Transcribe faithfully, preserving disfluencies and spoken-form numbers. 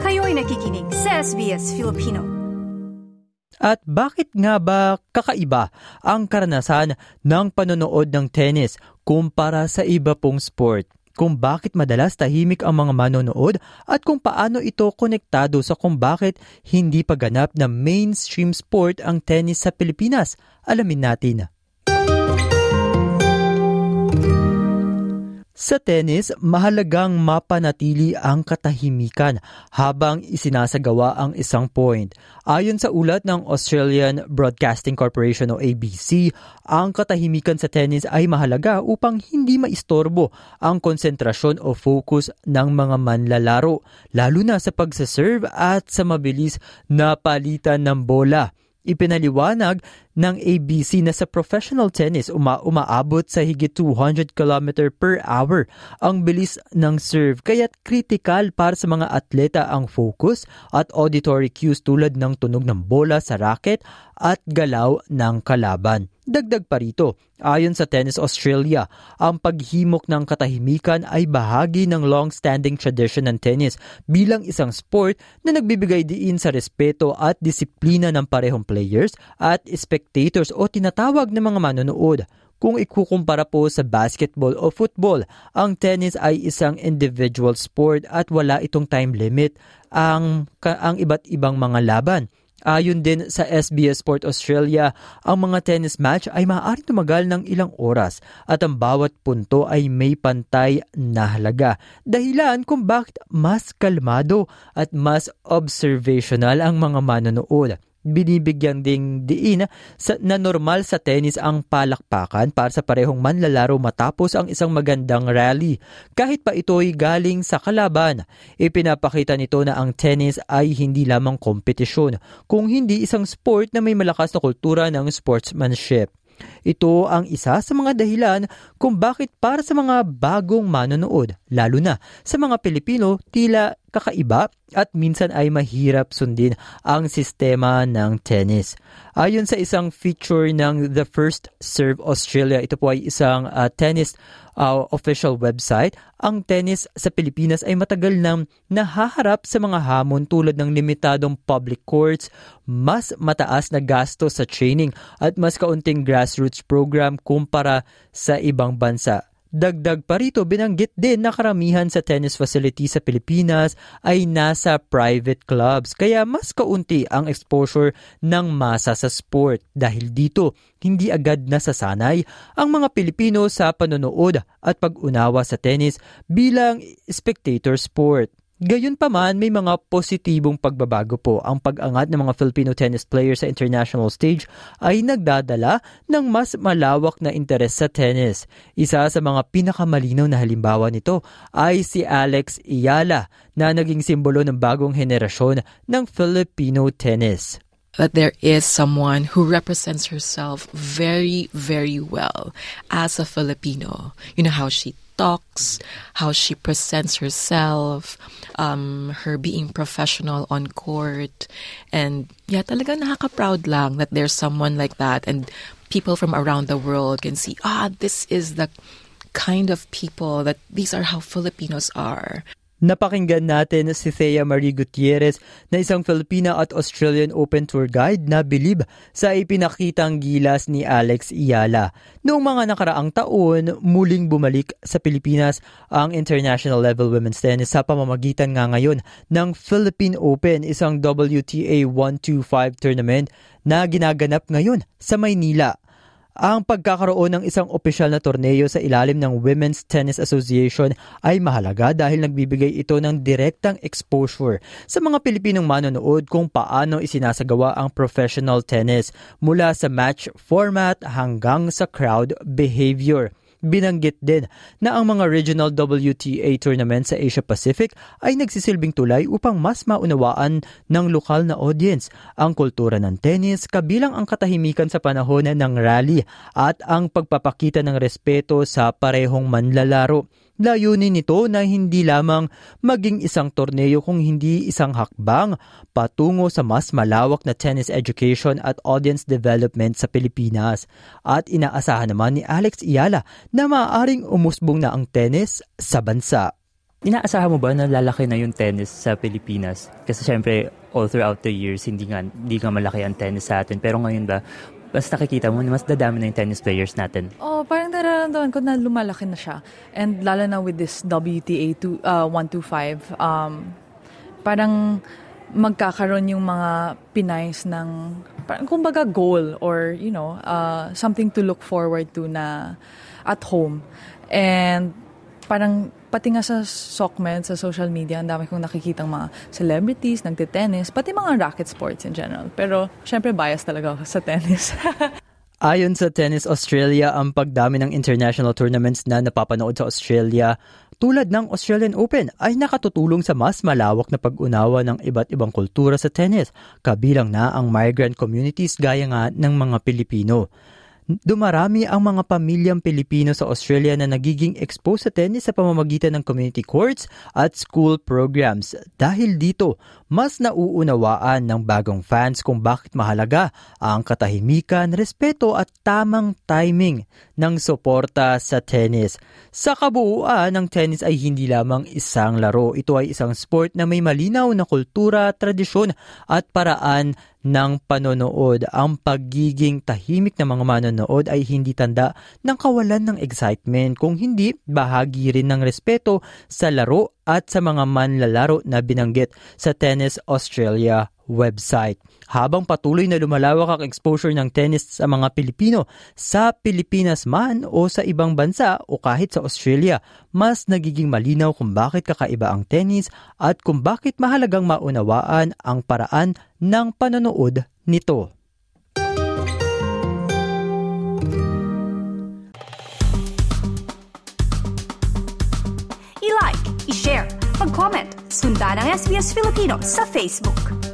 Kayo'y nakikinig sa S B S Filipino. At bakit nga ba kakaiba ang karanasan ng panonood ng tennis kumpara sa iba pong sport? Kung bakit madalas tahimik ang mga manonood at kung paano ito konektado sa kung bakit hindi pa ganap na mainstream sport ang tennis sa Pilipinas? Alamin natin. Sa tennis, mahalagang mapanatili ang katahimikan habang isinasagawa ang isang point. Ayon sa ulat ng Australian Broadcasting Corporation o A B C, ang katahimikan sa tennis ay mahalaga upang hindi maistorbo ang konsentrasyon o focus ng mga manlalaro, lalo na sa pagsaserve at sa mabilis na palitan ng bola. Ipinaliwanag ng A B C na sa professional tennis uma umaabot sa higit two hundred kilometers per hour ang bilis ng serve, kaya't critical para sa mga atleta ang focus at auditory cues tulad ng tunog ng bola sa racket at galaw ng kalaban. Dagdag pa rito, ayon sa Tennis Australia, ang paghimok ng katahimikan ay bahagi ng long-standing tradition ng tennis bilang isang sport na nagbibigay diin sa respeto at disiplina ng parehong players at spectators o tinatawag ng mga manonood. Kung ikukumpara po sa basketball o football, ang tennis ay isang individual sport at wala itong time limit ang, ang iba't ibang mga laban. Ayon din sa S B S Sport Australia, ang mga tennis match ay maaaring tumagal ng ilang oras at ang bawat punto ay may pantay na halaga. Dahilan kung bakit mas kalmado at mas observational ang mga manonood. Binibigyan ding diin sa, na normal sa tennis ang palakpakan para sa parehong manlalaro matapos ang isang magandang rally. Kahit pa ito'y galing sa kalaban, ipinapakita nito na ang tennis ay hindi lamang kompetisyon, kung hindi isang sport na may malakas na kultura ng sportsmanship. Ito ang isa sa mga dahilan kung bakit para sa mga bagong manonood, lalo na sa mga Pilipino, tila kakaiba at minsan ay mahirap sundin ang sistema ng tennis. Ayon sa isang feature ng The First Serve Australia, ito po ay isang uh, tennis uh, official website, ang tennis sa Pilipinas ay matagal nang nahaharap sa mga hamon tulad ng limitadong public courts, mas mataas na gasto sa training at mas kaunting grassroots program kumpara sa ibang bansa. Dagdag pa rito, binanggit din na karamihan sa tennis facility sa Pilipinas ay nasa private clubs, kaya mas kaunti ang exposure ng masa sa sport. Dahil dito, hindi agad nasasanay ang mga Pilipino sa panonood at pag-unawa sa tennis bilang spectator sport. Gayunpaman, may mga positibong pagbabago po. Ang pag-angat ng mga Filipino tennis players sa international stage ay nagdadala ng mas malawak na interes sa tennis. Isa sa mga pinakamalinaw na halimbawa nito ay si Alex Iyala na naging simbolo ng bagong henerasyon ng Filipino tennis. That there is someone who represents herself very, very well as a Filipino. You know how she talks, how she presents herself, um, her being professional on court. And yeah, talaga nakaka-proud lang that there's someone like that and people from around the world can see, ah, this is the kind of people that these are how Filipinos are. Napakinggan natin si Thea Marie Gutierrez na isang Filipina at Australian Open Tour Guide na bilib sa ipinakitang gilas ni Alex Iyala. Noong mga nakaraang taon, muling bumalik sa Pilipinas ang international level women's tennis sa pamamagitan nga ngayon ng Philippine Open, isang W T A one twenty-five tournament na ginaganap ngayon sa Maynila. Ang pagkakaroon ng isang opisyal na torneo sa ilalim ng Women's Tennis Association ay mahalaga dahil nagbibigay ito ng direktang exposure sa mga Pilipinong manonood kung paano isinasagawa ang professional tennis mula sa match format hanggang sa crowd behavior. Binanggit din na ang mga regional W T A tournaments sa Asia Pacific ay nagsisilbing tulay upang mas maunawaan ng lokal na audience ang kultura ng tennis, kabilang ang katahimikan sa panahon ng rally at ang pagpapakita ng respeto sa parehong manlalaro. Layunin nito na hindi lamang maging isang torneo kung hindi isang hakbang patungo sa mas malawak na tennis education at audience development sa Pilipinas. At inaasahan naman ni Alex Iyala na maaaring umusbong na ang tennis sa bansa. Inaasahan mo ba na lalaki na yung tennis sa Pilipinas? Kasi syempre, all throughout the years, hindi nga, hindi nga malaki ang tennis sa atin. Pero ngayon ba, mas nakikita mo, mas dadami na yung tennis players natin? Oh, parang nararamdaman ko na lumalaki na siya. And lalo na with this W T A two, uh, one twenty-five, um, parang magkakaroon yung mga Pinays ng, parang kumbaga goal or, you know, uh, something to look forward to na at home. And parang pati nga sa SOCMED, sa social media, ang dami kong nakikitang mga celebrities, nagte-tennis, pati mga racket sports in general. Pero, syempre, bias talaga ako sa tennis. Ayon sa Tennis Australia, ang pagdami ng international tournaments na napapanood sa Australia, tulad ng Australian Open, ay nakatutulong sa mas malawak na pag-unawa ng iba't ibang kultura sa tennis, kabilang na ang migrant communities gaya nga ng mga Pilipino. Dumarami ang mga pamilyang Pilipino sa Australia na nagiging exposed sa tennis sa pamamagitan ng community courts at school programs. Dahil dito, mas nauunawaan ng bagong fans kung bakit mahalaga ang katahimikan, respeto at tamang timing ng suporta sa tennis. Sa kabuuan, ang tennis ay hindi lamang isang laro. Ito ay isang sport na may malinaw na kultura, tradisyon at paraan ng panonood. Ang pagiging tahimik ng mga manonood ay hindi tanda ng kawalan ng excitement, kung hindi bahagi rin ng respeto sa laro at sa mga manlalaro na binanggit sa Tennis Australia website. Habang patuloy na lumalawak ang exposure ng tennis sa mga Pilipino sa Pilipinas man o sa ibang bansa o kahit sa Australia, mas nagiging malinaw kung bakit kakaiba ang tennis at kung bakit mahalagang maunawaan ang paraan ng panonood nito. I-like, i-share, mag-comment, sundan ang S B S Filipino sa Facebook.